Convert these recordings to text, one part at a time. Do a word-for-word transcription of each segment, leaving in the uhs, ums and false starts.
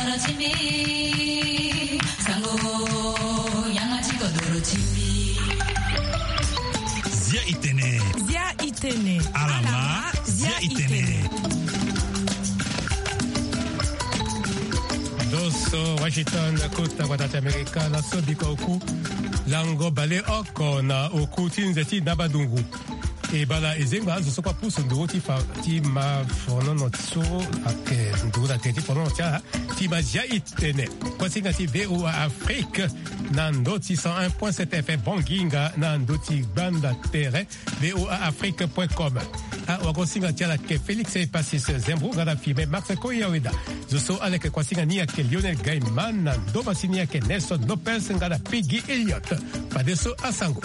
Zia Itene. Zia Itene. Alama. Zia Itene. Doso Washington kota watati Amerika na sobika oku lango bale oko na oku tinzeti na badungu. E bala ezenga zo sopa puso ndo ti fa ti ma fono no tso ake ndo da ti fono tia ti ma Zia Itene. Kwasinga ti V O A Afrique na ndoti cent un point sept F M Bonginga na ndoti banda terre V O A Afrique point com. A wakosinga tia la ke Félix e Passis Zembro ngada filme Max Koyaweda. Zo so aleke kwasinga ni ake Lionel Gaiman na ndo basini ake Nelson Lopez ngada Piggy Elliott. Padeso asango.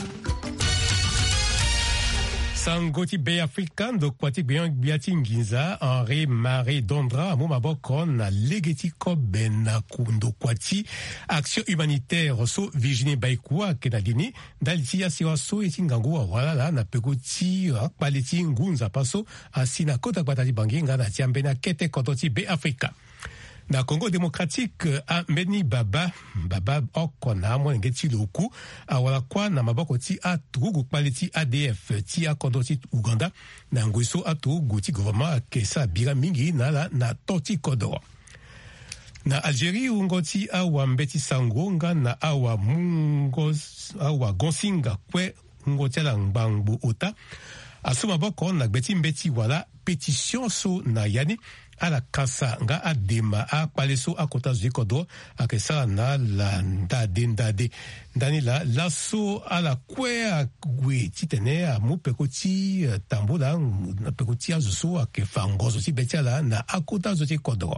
Sangoti Bay Africa, ndo kwati bian biati nginza, Henri Marie Dondra, amu maboko na legeti kobe na kundo kwati, action humanitaire so Virginie Baikua kenadini, daliti ya siwa so eti ngangua wala la na pekoti akpaleti ngunza paso, asina kota kwatati banginga na tiambena kete kototi Bay Africa. Na Congo démocratique a meni baba baba oko na mo ngeti loku awala kwa na maboko ti atugu kwaliti A D F ti akondoti Uganda na ngweso atugu ti gouvernement kesa bira mingi na la na toti kodoro. Na Algérie ungoti awa mbeti sangonga na awa mungos awa gonsinga kwe ngoti la ngbangu ota asuma boko na gbeti mbeti wala pétition so na yani ala kasa nga adema a paleso a kota zikodo a kesa na la ndade ndade ndani la laso ala kwe a gwe titene a mu pekoti tambo la pekoti a zuso a ke fangozo ti betia la na a kota zoti kodo.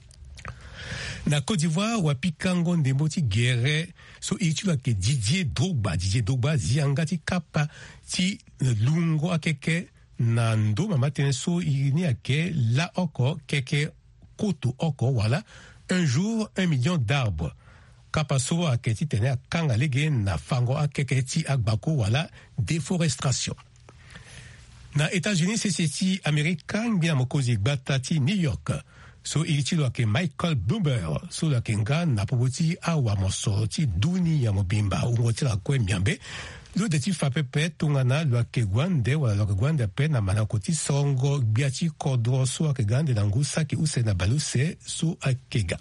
Na Côte d'Ivoire wapikango ndembo ti guerre so itu ke Didier Drogba Didier Drogba zianga ti kapa ti lungo akeke na ndo mama tene so ini ake la oko keke koto oko wala un jour un million d'arbres kapa so ake ti tene akanga lege na fango akeke ti agbako wala déforestation. Na États-Unis c'est ti américain bien mokozi gbata ti New York so iti lo ake Michael Bloomberg so la kenga na popoti awa moso ti duni ya mobimba ungoti la kwe miambe. Lo de ti fapepe tungana lo ake gwande wala lo ake gwande pe na manakoti songo biati kodro so ake gande na ngusa ki use na baluse so akega.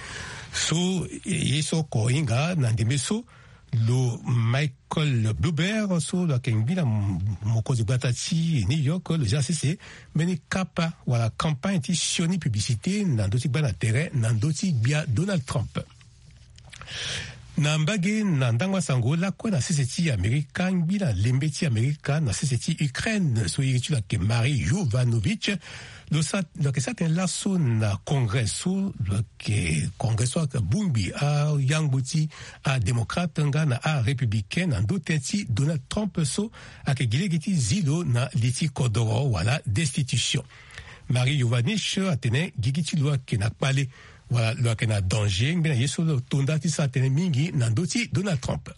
So yeso ko inga na ndeme so lo Michael Bloomberg so lo ake mbila mokozi gbata ti New York lo J C C meni kapa wala campagne ti sioni publicité na ndoti bana terrain na ndoti bia Donald Trump. Na mbage na ndangwa sango la kwa na seseti Amerika bila lembeti Amerika na seseti Ukraine so iritu la ke Marie Yovanovitch lo sa lo ke saten laso na kongreso lo ke kongreso ka bumbi a yangbuti a demokrate nga na a républicain na ndoteti Donald Trump so a ke gilegiti zilo na liti kodoro wala destitution. Marie Yovanovitch atene gigiti lo ke na pale voilà lo ake na danger ngena yeso lo tonda ti sa tene mingi na ndoti Donald Trump.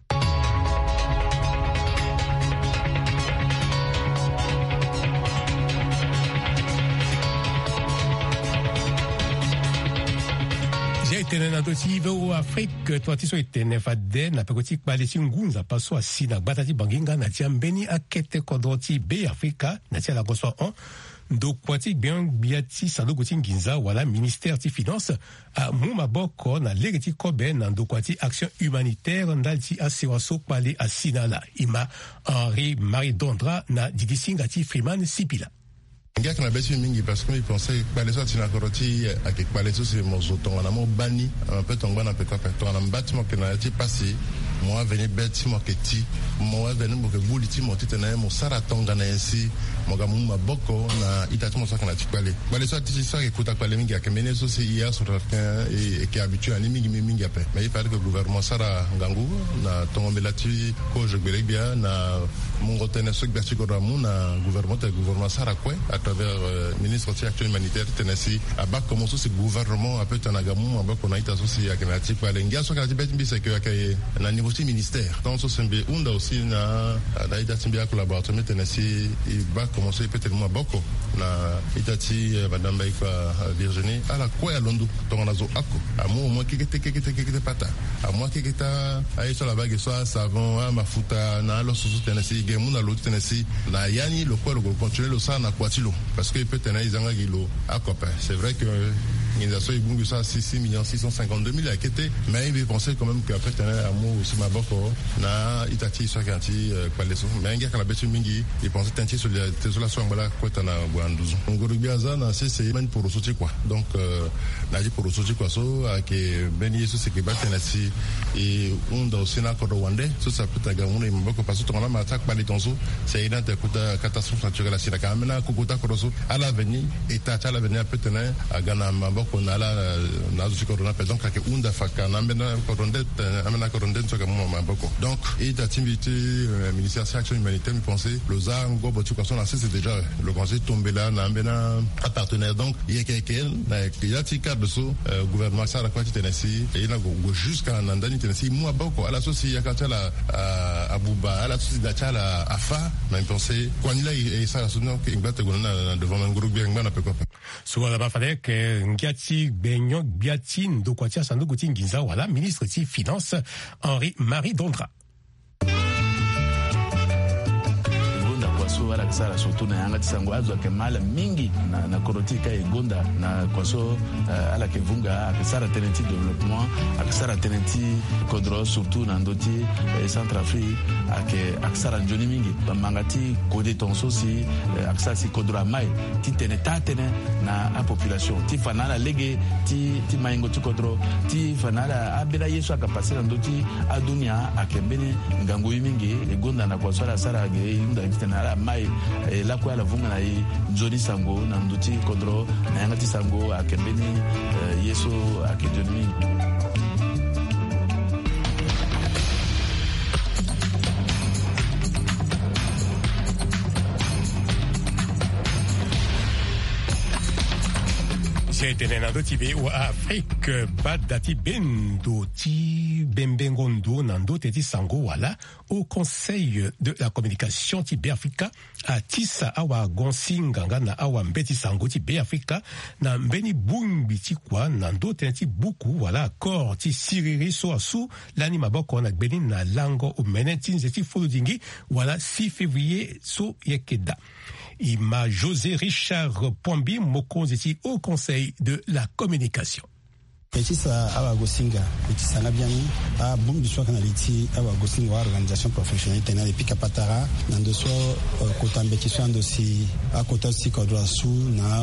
J'ai été na ndoti V O A Afrique toi ti so etene fade na pekoti kpaleti ngunza paso asina batati banginga na ti ambeni akete kodoti Bay Africa na ti la goso on ndo kwati bien biati sanduku ti nginza wala ministère ti finance a mu maboko na lege ti kobe na ndo kwati action humanitaire ndali ti asewa so kpale asina la ima Henri Marie Dondra na digisinga ti Freeman Sipila. Ngia kana besi mingi parce que mi pensais kpale so tina koroti ake kpale so se mozo tonga mo bani un peu tonga na pekwa pe tonga na bâtiment que na ti passé moi venu beti mo keti moi venu mo ke buliti mo titena mo sara tonga na ensi mo ga mu maboko na itati mo so kana ti kpale kpale so ti so ke kuta kpale mingi ake mene so se hier sur et qui habitué à ni mingi mingi ape mais il paraît que le gouvernement sara ngangu na tonga melati ko je gbele bien na mon rotene so gbati ko ramu na gouvernement et gouvernement sara kwe à travers euh, ministre de l'action humanitaire Tennessee à bas comment ce gouvernement a peut tanaga mu maboko na ita so se ake na ti kpale ngia so kana ti beti bi se ke ake na niveau aussi ministère. Dans ce sembe unda aussi na na itati mbia collaborateur Tennessee il va commencer peut-être moi beaucoup na itati madame Baïka Virginie à la quoi à Londres donc on a zo ako à moi moi qui était qui était qui était pata à moi qui était à sur la bague soit savon à mafuta na lo sous Tennessee gemu na l'autre Tennessee na yani le quoi le continuer le ça na kwatilo parce que peut-être ils ont gilo à copain c'est vrai que l'organisation est bon ça six millions six cent cinquante-deux mille à quitter mais il pensait quand même qu'après tenir amour aussi ma boko na itati sur kanti kwaleso mais ngia kana betu mingi il pensait tenter sur la sur la sombala quoi tana douze ngorobiaza na c'est même pour ressortir quoi donc na dit pour ressortir quoi so que ben yesu c'est que batenasi et on dans sena ko rwandais so ça peut taga on est boko parce que on a attaque par les tonso c'est une catastrophe naturelle à sina kamena kokota koroso à l'avenir et tata à l'avenir peut tenir à Ghana qu'on a là na zo corona donc que unda faka na mena corondet amena corondet so comme moi beaucoup donc et d'activité ministère de l'action humanitaire me penser loza ngo botu quoi son c'est déjà le conseil tombé là na mena partenaire donc il y a quelqu'un il y a petit cadre so gouvernement ça la quantité Tennessee et il a go jusqu'à Nandani Tennessee moi beaucoup à la société ya quand la Abuba à la société d'achala afa mais penser quand il a et ça la sonne que ingata gona devant un groupe bien na peu quoi so la ba fallait que Ngiati Benyo Biati Ndokwatia Sandoguti Nginza voilà ministre des Finances Henri-Marie Dondra. Wala kisara surtout na yanga tisango azo ke mala mingi na na korotika egonda na kwaso uh, ala ke vunga akisara tenenti développement akisara tenenti kodro surtout na ndoti eh, Centrafrique ake akisara njoni mingi bamangati kode tonso si eh, akisara si kodro mai ti tene tatene na a population ti fanala lege ti ti maingo ti kodro ti fanala abela yesu akapasi na ndoti adunia akembene ngango mingi egonda na kwaso ala sara ge inda tena mai e la kwa la vunga na i Johnny Sango na nduti kodro na yangati Sango akembeni uh, yeso akedoni. C'était Nando Tibé ou Afrique, Badati Bendo, Ti Bembengondo, Nando Teti Sango, voilà, au Conseil de la communication Tibé Africa, à Tissa Awa Gonsinganga, na Awa Mbeti Sango Tibé Africa, na Mbeni Bumbi Tikwa, Nando Tenti Buku, voilà, accord Ti Siriri Soasu, l'anima boko na Benin na Lango ou Menetin Zeti Folodingi, voilà, six février, So Yekeda. Ima José Richard Pombi Mokonzeti au Conseil de la communication. Petisa awa gosinga petisa na biani a bumbi so kana liti awa gosinga wa organisation professionnelle tena depuis kapatara nando so kota mbeki so ando si a kota si kodwa su na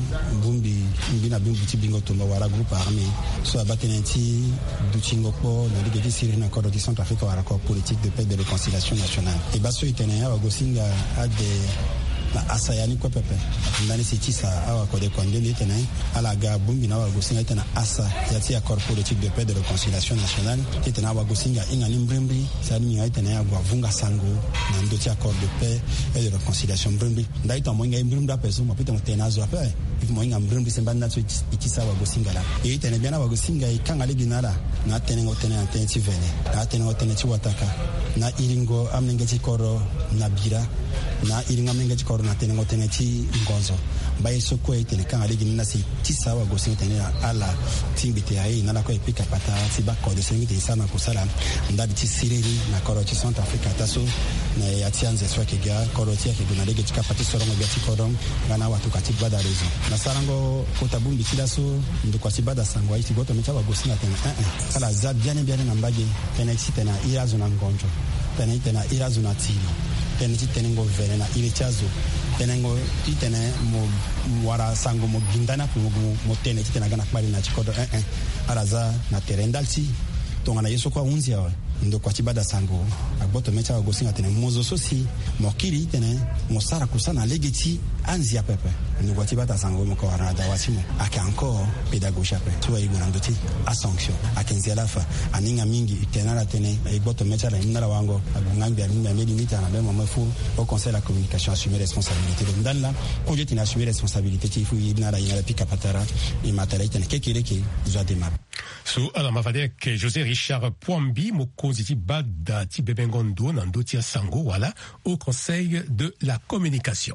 bumbi mbina bumbi ti bingo to wala groupe armé so abatenenti duchingo po na ligue di siri na kodo di Centrafrique wala ko politique de paix de réconciliation nationale e baso itena awa gosinga a de na asayani kwa pepe ndani sitisa awa kode kwandeli tena ala ga bumbi na wagosinga tena asa yati accord politique de paix de réconciliation nationale tena wagosinga inga nimbrembi sani ngai tena ya gwavunga sango na ndoti accord de paix et de réconciliation brembi ndai to moinga imbrimda peso mapita tena zo ape ifu moinga mbrembi semba na itisa wagosinga la e tena biana wagosinga ikanga leginala na tena ngotena antenti vene na tena ngotena ti wataka na iringo amnengeti koro na bira na iringa mengeti koro na tena ngotena ti ngonzo baye soko itene kanga leginala si tisa wagosinga tena ala timbite ai na la ko epika pata ti ba ko de sengite sana ko sala ndadi ti sireri na koro ti Centrafrique taso na ya tianze so ke ga koro ti ke guna lege ti kapati sorongo ga ti korom ngana watu kati bada rezo na sarango ko tabumbi ti daso ndo kwa ti bada sango ai ti goto meta wagosinga tena eh eh ala za bien bien na mbage tena ti tena irazo na ngonjo tena tena irazo na tilo tena ti tena ngo vene na ile chazo tena ngo ti tena mo wara sango mo gindana ko mo tena ti tena gana kwali na chikodo eh eh ala za na terendalti tongana yeso kwa unzi awa ndo kwa tibada sango agboto mecha wagosinga tena mozo sosi mokiri tena mosara kusana legeti anzi ya pepe ndo kwa tibada sango mo ko arada wasimo ake encore pédagogie pe tuwa igona ndoti a sanction akenzi alafa aninga mingi tena la tena igboto mecha la inala wango agungambi aninga meli mita na bema mafu au conseil de la communication assumer responsabilité de ndalla ko jeti na assumer responsabilité ti fu inala inala pika patara i matala tena kekeleke zo démarrer So ala mafade ke José Richard Pouambi mokonzi bada ti bebengondo nando tia sango wala au Conseil de la communication.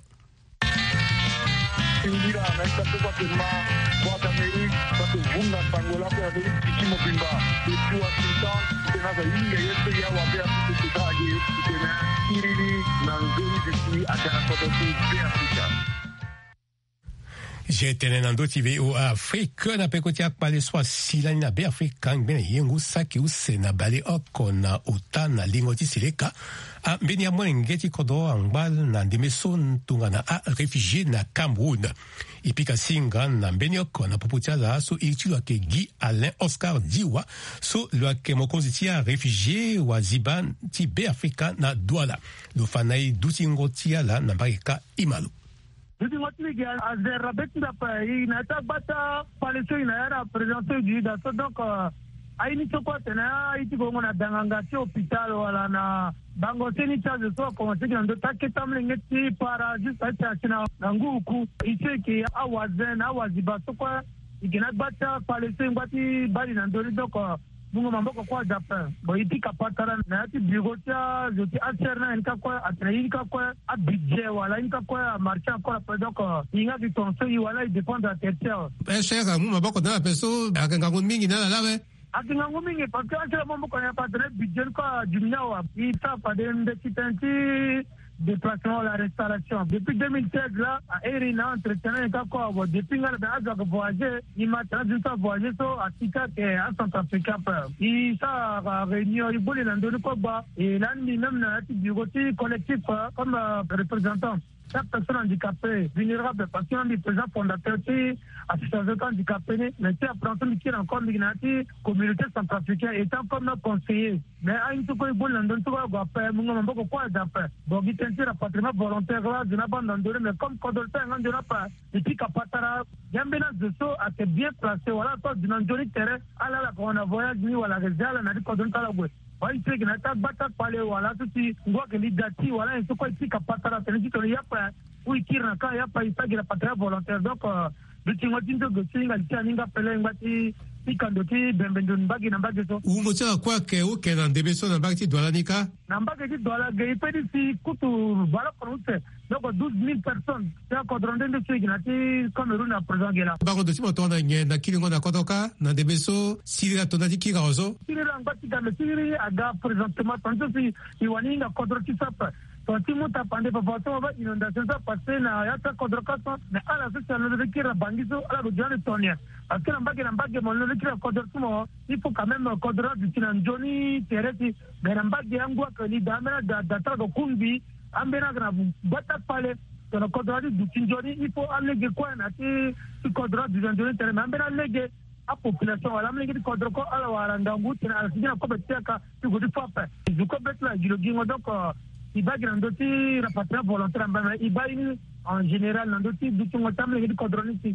J'étais dans d'autres V O A Afrique, na pekotia pale soit silani na be Afrique ben yengu saki u sena bale okona utana lingoti sileka a benia mwengeti kodo angbal na demeson tungana a réfugié na Cameroun. Ipika singa na benia okona poputia la so itu ake Guy Alain Oscar Diwa so lo ake mokonzi tia réfugié wa ziban ti be Afrika na Douala. Lo fanai dutingo tia la na barika Imalu. Jadi waktu ni azar rabet dapat ini nata bata palsu ini ada presentasi di data donc aini coklat na itu gongo na dangangasi hospital wala na bango seni charge so commencer dans ta ketamlengeti para juste acha na nguku iseki awazen awaziba so kwa igina bata palsu ngati bali na ndori donc mungu mamboko kwa Japan boiti kapatara na ati bigotia zoti aserna enka kwa atrainka kwa a budget wala enka kwa marché encore donc inga di tonso wala il dépend de la tertiaire eh cher mungu mamboko na peso akanga mingi na lawe akanga mingi parce que asera mamboko na patre budget kwa jumia wa ita padende kitanti déplacement la restauration depuis deux mille seize là à Erina entretenant ka kwa depuis ngala da aza voyager il m'a traduit ça voyager so atika ke à Centrafrique il ça réunion il voulait l'andoni ko ba et là ni même na ati bigoti collectif comme représentant chaque personne handicapée vulnérable parce qu'on est président fondateur de l'association handicapée mais c'est apprenti qui est encore migrati communauté centrafricaine étant comme conseiller mais à une tout quoi bon l'andon tout quoi faire mon mambo quoi d'affaire donc il t'intéresse patrimoine volontaire là de la bande d'andon mais comme Kodolta on ne pas et puis kapatara yambena de so a été bien placé voilà toi du n'andoni terrain à la on a voyage ni wala réserve na Kodolta la gwe wai tege na ta bata pale wala tuti ngwa ke lidati wala en soko tika patara tenisi to yapa ui kirna ka yapa isagi la patria volontaire donc le tingo tinto go singa tianinga pele ngati ikandoti bembendo mbagi na mbagi so u mocha kwa ke u ke na debeso na mbagi dola nika na mbagi ti dola ge pedi si kutu wala konute donc douze mille personnes ya kodronde de sigi na ti Cameroun na présent gela bango de simo to na nge na kilingo na kotoka na debeso siri atona ti kika ozo siri la ngati ka siri aga présentement tanto si iwaninga kodroti sapa Tonti muta pande papato va inondation sa passe na yata kodrokaso na ala sasa na rekira bangizo ala rujani tonia akira mbage na mbage mo rekira kodrosumo ipo quand même kodro du tinanjoni tereti na mbage yangu akali damena da data do kumbi ambena na bata pale na kodro du tinjoni ipo alege kwa na ti kodro du tinjoni tereti ambena lege a population wala mlege kodro ko ala waranda nguti na asijina ko beteka tugudi fafa zuko betla gilogingo donc iba grandoti rapatria volontaire mbana iba en général nandoti dutungo tamle ngidi kodronisi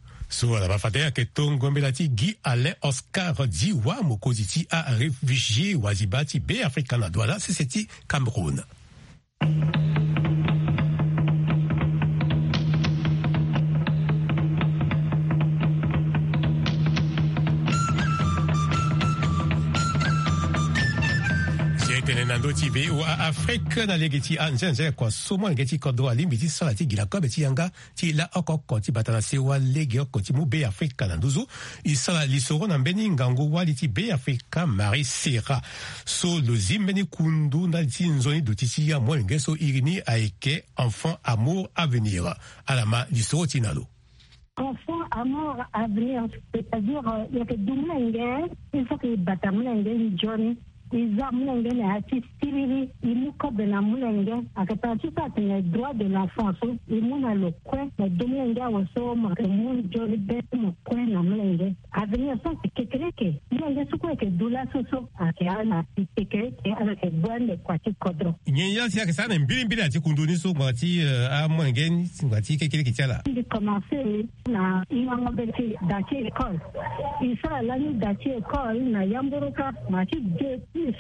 so la bafatea ke tongo mbelati Guy Alain Oscar Diwa mokoziti a réfugié wazibati be Afrika na Douala c'est Cameroun. Nando ti V O A Afrique na legeti anzenze kwa somo ngeti kodo alimbiti sala ti gila ko beti yanga ti la okoko ti batana sewa lege okoti mu be Afrique na nduzu isala lisoro na mbeni ngango wali ti be Afrique Marie Serra so lo zimbeni kundu na ti nzoni do ti ya mo ngeso irini aike enfant amour avenir alama lisoro ti nalo enfant amour avenir c'est-à-dire il y a que dumlenge il faut que batamlenge John Iza mulenge na ati siriri imuko bena mulenge akatati sa tene droit de l'enfant so imuna le kwe na dumlenge waso ma mun joli be mo kwe na mulenge avenir so kekereke mulenge so kwe ke dula so so ake ana tikeke e ana ke bwande kwa ti kodro nyenya sia ke sana mbili mbili ati kunduni so ngati a mulenge ngati kekereke chala ndi commencer na iwango beti dachi école isa la ni dachi école na yamburuka ma ti so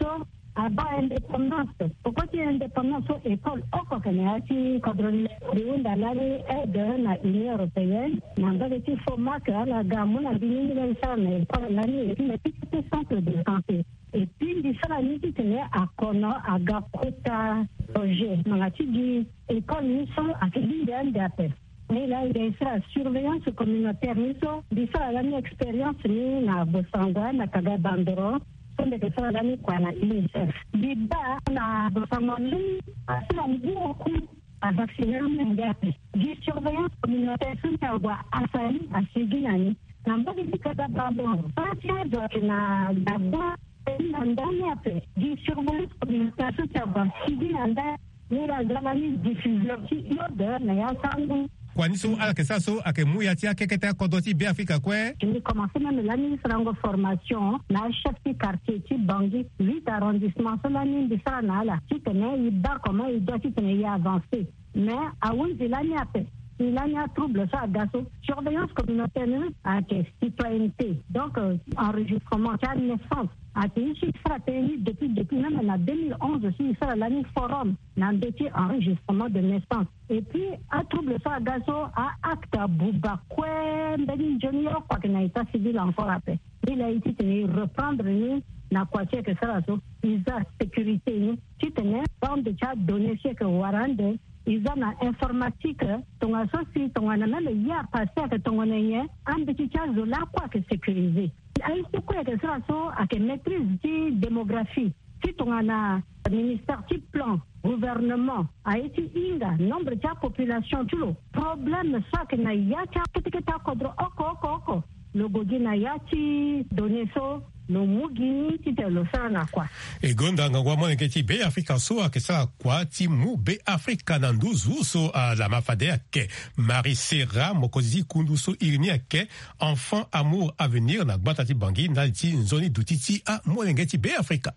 aba indépendance pourquoi tu es indépendance au école au kokenati kodroni diunda lari aide na Union européenne namba de format que la gamme na bini na sana pour l'année et puis le centre de santé et puis il sera ni qui tenait à Kono à Gakota projet mangati di école ni sont à Kidinda d'appel. Mais là, il y a la surveillance communautaire. Nous avons une expérience na Bosanga, na Kagabandoro, on est sur la nuit quoi na U N I C E F. Diba na Bosanga, c'est la nuit beaucoup à vacciner un gars. Die surveillance communautaire, c'est un gars asali à Séguinani. Namba di Kagabandoro, pas tiens donc na d'abord na ndani après. Die surveillance communautaire, c'est un gars Séguinanda. Nous la gravani diffusion qui l'odeur na ya sangu. Kwani so ala ke sa so ake muya tia keketa kodoti be Afrika kwe. J'ai commencé même l'année de formation na chef de quartier qui Bangui huit arrondissements sur l'année de ça na la qui tenait il bat comment il doit qui tenait avancer mais à où il l'année après il a un trouble ça gasso surveillance communautaire à citoyenneté donc euh, enregistrement de naissance à ici fraterni depuis depuis même en deux mille onze aussi ça l'année forum n'a dédié enregistrement de naissance et puis un trouble ça gasso à acte bouba quoi ben junior quoi que n'a état civil encore après il a été tenu reprendre ni na quoi que ça là so ils a sécurité ni tu tenais dans de chat donner ce que warande ils ont une informatique ton associé ton même il y a passé que ton onneye un petit cas de la quoi que sécuriser ai tu quoi que ça so à que maîtrise de démographie si ton ana ministère du plan gouvernement a été inga nombre de population tout le problème ça que na ya cha que ta kodro oko oko oko le gogi na ya ti donner so no mugi ti te lo sana kwa e gonda ngwa mo ngeti be Afrika so akesa kwa ti mu be Afrika na nduzu so a la mafade ake Marie Serra mokozi kundu so irni ake enfant amour avenir na gbata ti bangi na ti nzoni dutiti a mo ngeti be Afrika.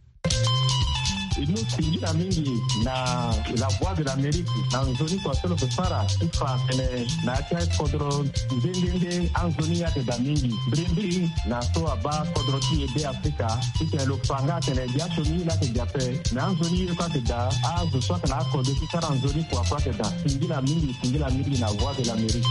Nous singira mingi na la voix de l'Amérique na nzoni kwa solo pesara ifa ene na cha kodro ndende anzoni ya de mingi brindi na so aba kodro ti be Afrika ite lo panga tene ya toni la te jape na nzoni kwa te da a zo so na kodro ti sara nzoni kwa kwa te da singira mingi singira mingi na voix de l'Amérique.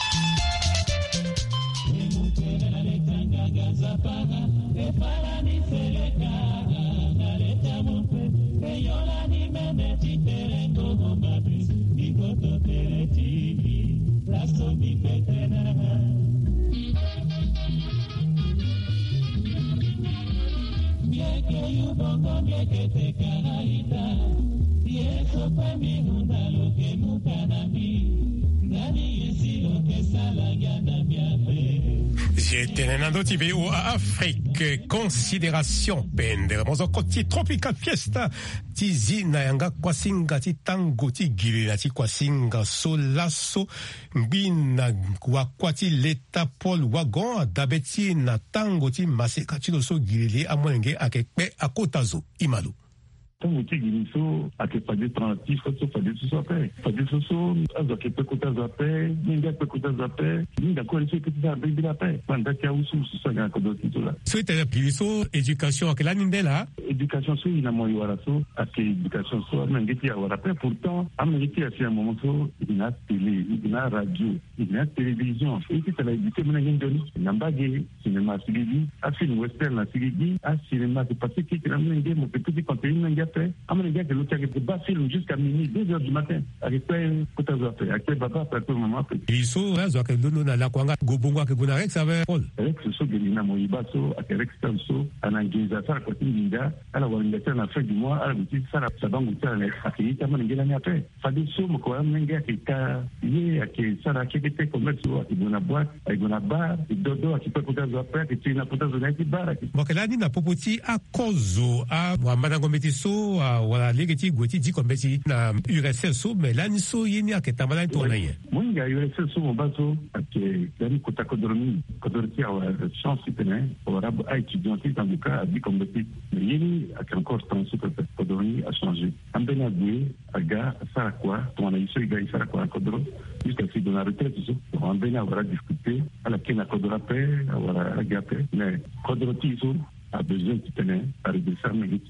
Tenendo tibio a Afrique considération pende mozo koti tropical fiesta tizina yanga kwasinga ti tango ti gilina ti kwasinga so lasso mbina kwa kwati leta Paul wagon dabeti na tango ti maseka ti so gilili amwenge akekpe akotazo imalu. Tango ti gili so ake pade transitif so pade so pe pade so so azo ke pe kota za pe ninga pe kota za pe ninga ko le ke ta be bila pe panda ka usu so ga ko do ti so la so ite pili so éducation ke la nindela éducation so ina mo yara so ake éducation so na ngeti ya wara pe pourtant am ngeti ya sia moment so ina télé ina radio ina télévision et qui la éduquer mena ngendoni nambage cinéma sigidi a film western na sigidi a cinéma de pacifique na ngende mo petit contenu après amène gars que l'autre qui pas film jusqu'à minuit deux heures du matin avec quoi côté après avec papa après maman après ils sont là zo que dono na la kwanga gobongo ke gona rex avec Paul avec ce so gelina moyiba so avec rex so anangiza ça kwa tinga ala walinga na fin du mois ala biti ça ça bangu ça na akita mwana ngela ni après fadi so mo kwa menga kika ye ake ça na kete commerce so akibona boîte akibona bar dodo akipa côté après akitina côté zo na bar akibona ni na popoti akozo a wamana ngometi so wala legeti goti di kombeti na U R S S so mais là ni so yini aketa mala to na ye mun ga U R S S so bazo ake dani kota kodormi kodorti awa chance tene ora ba étudiant dans le cas di kombeti yini ake encore transfert kodormi a changé ambena bue aga sara kwa to na iso ga sara kwa kodoro jusqu'à ce de la retraite so ambena ora discuter ala kena kodora pe ora aga pe mais kodorti so a besoin de tenir à redresser négatif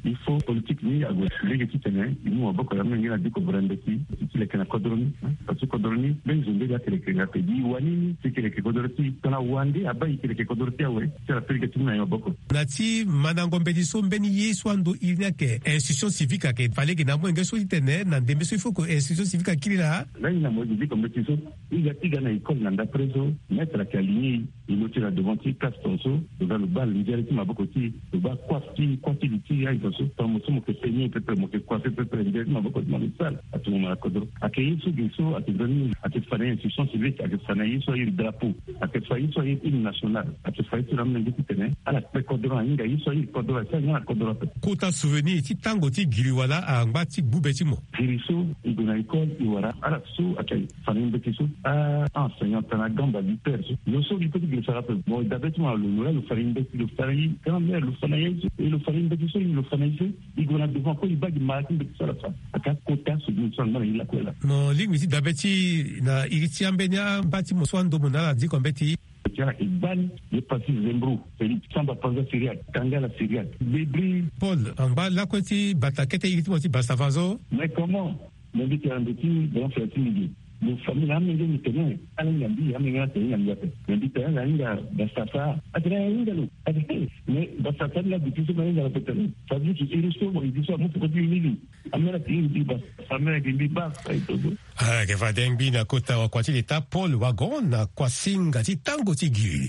il faut politique ni à gauche les qui tenaient nous on va quand même il dit que Brandeki les que na Kodroni parce que Kodroni ben je vais dire que les pays wani c'est que les Kodroni tana wande abai que les Kodroni ouais c'est la pire que tu n'as beaucoup nati manango mbediso mbeni yeswando ilnya ke institution civique ke fallait que na mo ngeso itene na ndembeso il faut que institution civique kili là là il a mo dit comme institution il y a tiga na école na preso mettre la aligné il est là devant ti castonso devant le bal il dit ma beaucoup ti le bas quoi ti quoi ti ti ya il so comme so que peigner peut-être mo que quoi peut-être il dit ma beaucoup de mal ça à tout moment à Kodro à que il so à te donner à te faire une institution civique à te faire une so il drapeau à te faire une so une nationale à te faire une ramène qui tenait à la Kodro inga il so il Kodro ça il y a Kodro kota souvenir ti tango ti giliwala a ngati bubeti mo giriso il na école il wara ala so akay fanin betiso a enseignant na gamba du père yo so il peut dire ça rappelle bon d'abord le le farin beti le farin quand même le farin et le farin betiso il le farin il gona devant ko il bagi martin betiso la fa aka kota so nous sommes dans la kola no lingwi dabeti na iriti ambenya mbati mo swando monala di kombeti Tiens, Iban, le passé Zembro, Félix Samba Panza Syriac, Tangala Syriac, Bébri. Paul, en bas, là, quand tu batakete, il dit, Bastavazo. Mais comment? Mais dit qu'il y a un petit, dans ce petit le famille a mis des tenants, a mis un billet, a mis un tenant, a mis un tenant. Mais dit qu'il y a un Bastafa, a dit un indalo, a dit, mais Bastafa, là, depuis ce moment, il a répété. Ça veut dire qu'il est sur, il dit ça, moi, c'est une million. Amena, il dit, Amena, il dit, bah, ça est tout. Ah, que va d'engbi na kota wa kwati leta Paul Wagon na kwa singa ti tango ti gili.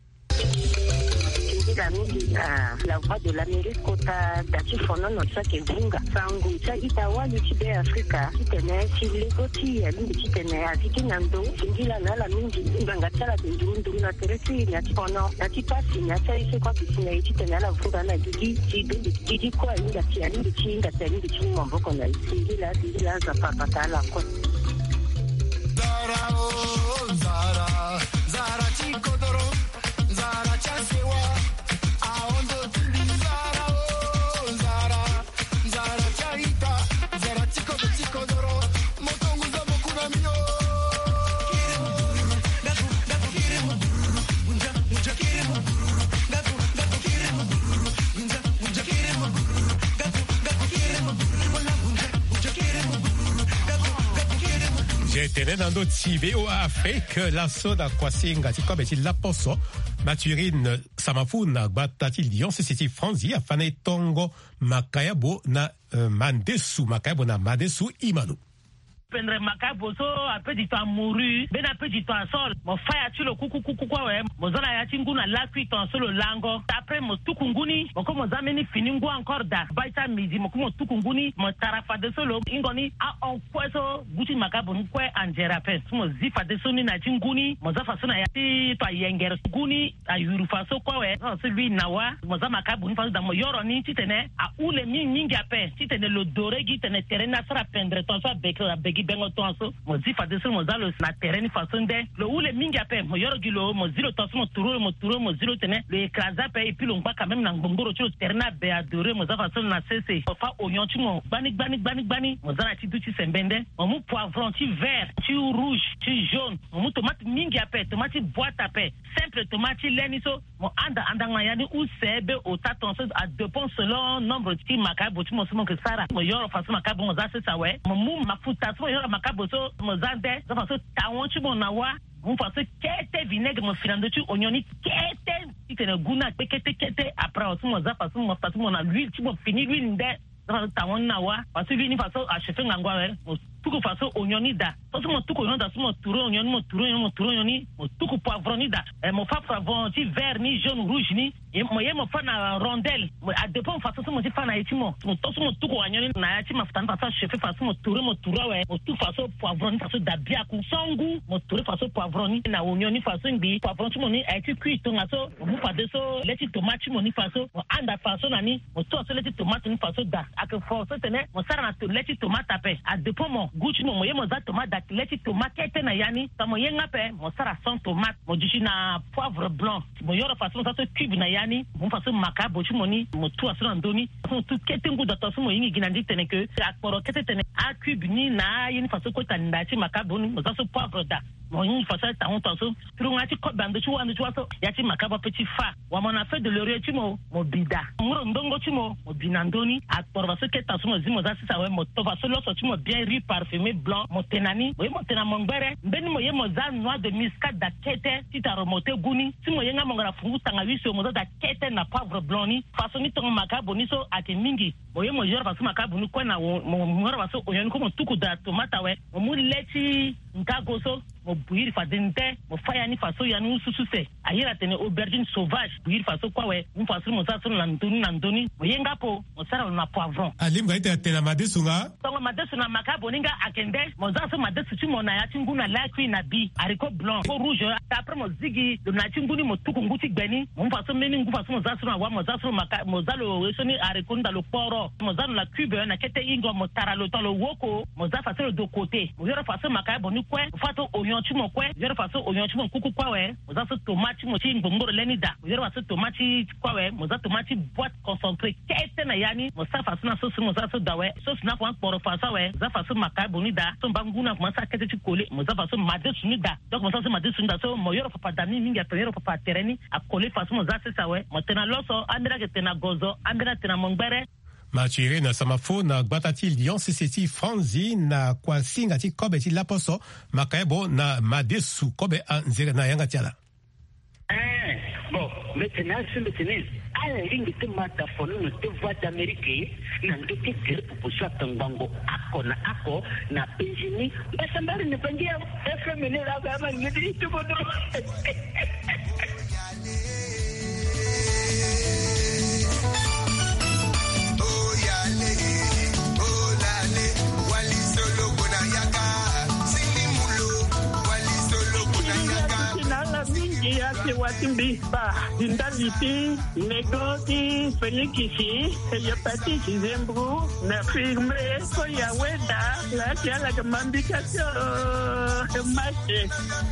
La voix de l'Amérique kota dati fono no sa ke bunga sangu cha itawa ni chibe Afrika kitene chilegoti ya lingi kitene aziki nando ngila na la mingi nganga tsala ndundu na tereti ya fono na tipasi na cha ise kwa kisina kitene la vuga na gigi gigi gigi kwa inga ti ya lingi chinga ta lingi chinga mboko na ngila ngila za papa la kwa Zara oh Zara Zara chikodoro Zara chasewa Tenendo Tibeo Afrique, la soda kwasinga, ti kobe ti laposo, Maturine Samafuna, Batati Lyon, Ceci Franzi, Afane Tongo, Makayabo na uh, Mandesu, Makayabo na Madesu Imanu. Pendre makabo so a petit temps mouru ben a petit temps sol mo faya tu le kuku kuku kwa we mo zona ya tinguna la kuit en solo lango après mo tukunguni mo ko mo zameni finingo encore da baita midi mo ko mo tukunguni mo tarafa de solo ingoni a on kweso guti makabo nkwe anjera pe mo zifa de soni na tinguni mo zafa sona ya ti to yenger guni a yurufa so kwa we so lui nawa mo zama makabo nfa da mo yoro ni titene a ule mi mingi ape titene lo dore gi tene terena sara pendre to so bekla beki bengo tonso mo zifa de so mo zalo na tereni façon de lo ule mingi ape mo yoro gi lo mo zilo to so mo turo mo turo mo zilo tene le écrasa pe et puis lo ngba quand même na ngongoro tu terena be adore mo zafa so na cc fa oignon tu mo bani bani bani bani mo zana ti duti sembende mo mu poivron ti vert ti rouge ti jaune mo mu tomate mingi ape tomate boîte ape simple tomate leni so mo anda anda ngayani ou sebe o tatonso a dépend selon nombre ti makabo ti mo so mo ke sara mo yoro façon makabo mo za se sa we mo mu mafuta so yoro makabo so mo zande so façon tawon ti mo na wa mo façon kete vinaigre mo filando ti onioni kete ti tene guna kete kete après so mo za façon mo façon mo na l'huile ti mo fini l'huile nde so tawon na wa parce que l'huile ni façon a chef ngangwa we mo tuko façon onioni da so mo tuko onioni da so mo turo onioni mo turo onioni mo turo onioni mo tuko poivron ni da e mo fa poivron ti vert ni jaune rouge ni e mo ye mo fa na rondelle a dépend façon so mo ti fa na eti mo mo to so mo tuko onioni na eti ma fa na façon chef façon mo turo mo turo we mo tu façon poivron ni façon da bia ku songu mo turo façon poivron ni na onioni façon bi poivron ti mo ni eti cuit to nga so mo fa de so leti tomate mo ni façon mo anda façon na ni mo to so leti tomate ni façon da a que force tene mo sara na to leti tomate ape a dépend mo gucci mo mo ye mo za tomate da leti tomate kete na yani ta mo ye ngape mo sara sans tomate mo dishi na poivre blanc mo yoro façon ça to cube na yani mo façon makabo ti mo ni mo tu aso ndoni mo tu kete ngu da to so mo yingi ginandi tene ke akporo kete tene a cube ni na yini façon ko tanda ti makabo ni mo za so poivre da mon une façon ta honte so turu ngati ko bando chu ando chu so ya ti makaba petit fa wa mona fait de l'oreille tu mo mo bida ngoro ndongo tu mo mo binandoni a torba so ke ta so mo zimo za sisa we mo to fa so lo so tu mo bien riz parfumé blanc mo tenani mo mo tena mo ngbere mbeni mo ye mo za noix de muscade da kete ti ta remonter guni ti mo ye nga mo ngara fungu tanga wiso mo da kete na poivre blanc ni façon ni to makabo ni so ate mingi mo ye mo jora fa so makabo ni ko na mo ngoro fa so oyon ko mo tuku da tomata we mo mu leti nkago so mo buiri fa dente mo faya ni faso ya nu sususe ayira tene aubergine sauvage buiri faso kwa we mu faso mo sa so na ndoni na ndoni mo yenga po mo sara na poivron alim ga ite tena madesu nga tongo madesu na makabo ninga akende mo za so madesu tu mo na ya tinguna la kui na bi haricot blanc ko rouge après mo zigi do na tinguni mo tuku nguti gbeni mo faso meni ngu faso mo za so na wa mo za so maka mo za lo so ni haricot nda lo poro mo za na cube na kete ingo mo tara lo tolo woko mo za faso do côté mo yoro faso makabo ni kwe fato oyon tu mo kwe yoro faso oyon tu mo kuku kwa we mo za so tomate mo chi ngongoro leni da mo yoro faso tomate kwa we mo za tomate boîte concentré kete na yani mo sa faso na so mo za so da we so na kwa poro faso we za faso makabo ni da so mbanguna mo sa kete ti kole mo za faso made suni da donc mo sa so made suni da so mo yoro papa dami mingi a yoro papa tereni a kole faso mo za sa we mo tena loso andra ke tena gozo andra tena mongbere Machire na samafo na gbatati lion siseti franzi na kwa singa ti kobe ti laposo makayebo na madesu kobe anzere na yanga tiala. Eh, bon, maintenant sur le tennis, à la ligne de mataphone, nous te voix d'Amérique, n'a de que pour ça tango ako na ako na penjini, mais ça m'a ne pas dire, efféminé la gamme, il dit tout bon. Yake watimbi ba indaliti negoti fenyikisi eyapati kizembu na firme ko ya weda la kiala kamambika so mache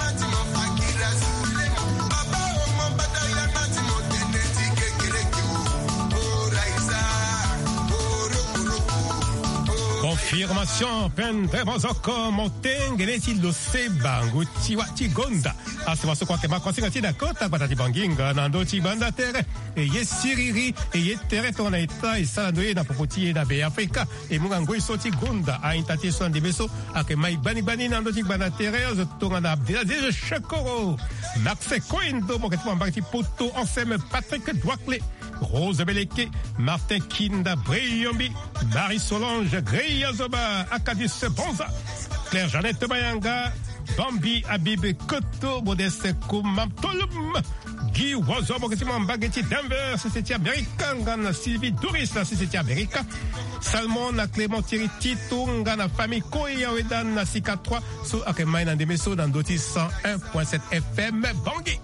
Confirmation pen trevozoko motengeneti lo sebangu tiwa tigonda asema so kwa kema konsinga ti dakota batati banginga nando ti banda tere e ye siriri e ye tere tona ita isala noye na popoti na be Afrika e munga ngoi so ti gonda a intati so ndi beso ake mai bani bani nando ti banda tere zo tonga na Abdelaziz Chekoro Maxe Koindo mo ketu mbaki poto enseme Patrick Douakle Rose Beleke, Martin Kinda Breyombi, Marie Solange Greyazoba, Akadis Bonza, Claire Jeannette Bayanga, Bambi Habib Koto, Modeste Koumam Tolum, Guy Wazo, Boketiman Bageti Denver, Société Américaine, Gana Sylvie Douris, la Société Américaine, Salmon, na Clément Thierry Tito, Gana Famille Koya Wedan, na Sika trois, so Akemai Nandemeso, dans Doti cent un point sept F M, Bangui.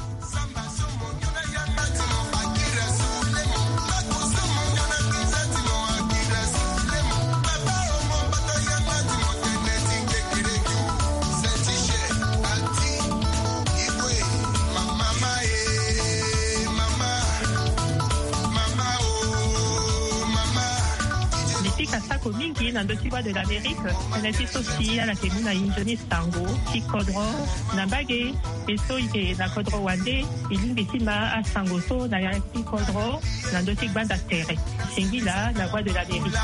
Mingi na ndo tiwa de l'Amérique, on était aussi à la Kemuna Injoni Sango, Tikodro, Nambage, et so ite na Kodro Wande, ilingi tima a Sango so na ya Tikodro, na ndo tikbanda tere. Singila, la voix de l'Amérique.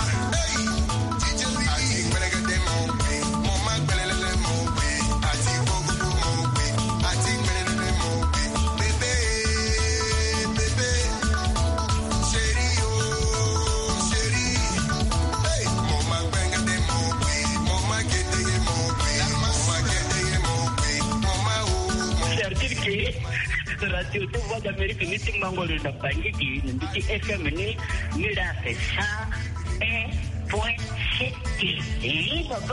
Radio de Voix d'Amérique, ni ti mangolo na bangiki, ni ti F M ni ni la cent un point sept. Eh, papa.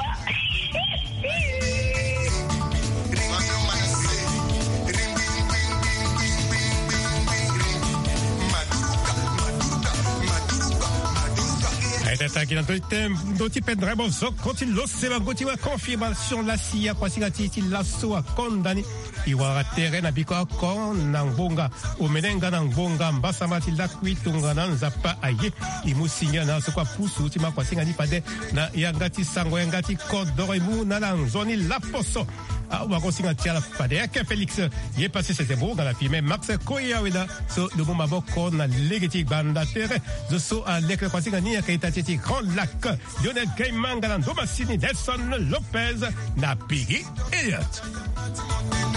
Aitata kina doti pendrebo zokoti loseba goti wa confirmation la sia kwasigati ti lasso a kondani iwa tere na biko akon na ngbonga omenenga na ngbonga mbasama ti lakwitunga na nzapa aye imusinya na so kwa pusu ti makwasinga ni pade na yangati sango yangati kodoremu na la nzoni la poso a wa gosinga tiala padek Félix ye passé c'était beau dans la filme Max Koyaweda so de mon maboko na legeti banda terre de so a lekle kwasinga ni kaita titi Grand Lac Lionel Gaimanga na Domasini Nelson Lopez na Piggy Elliott.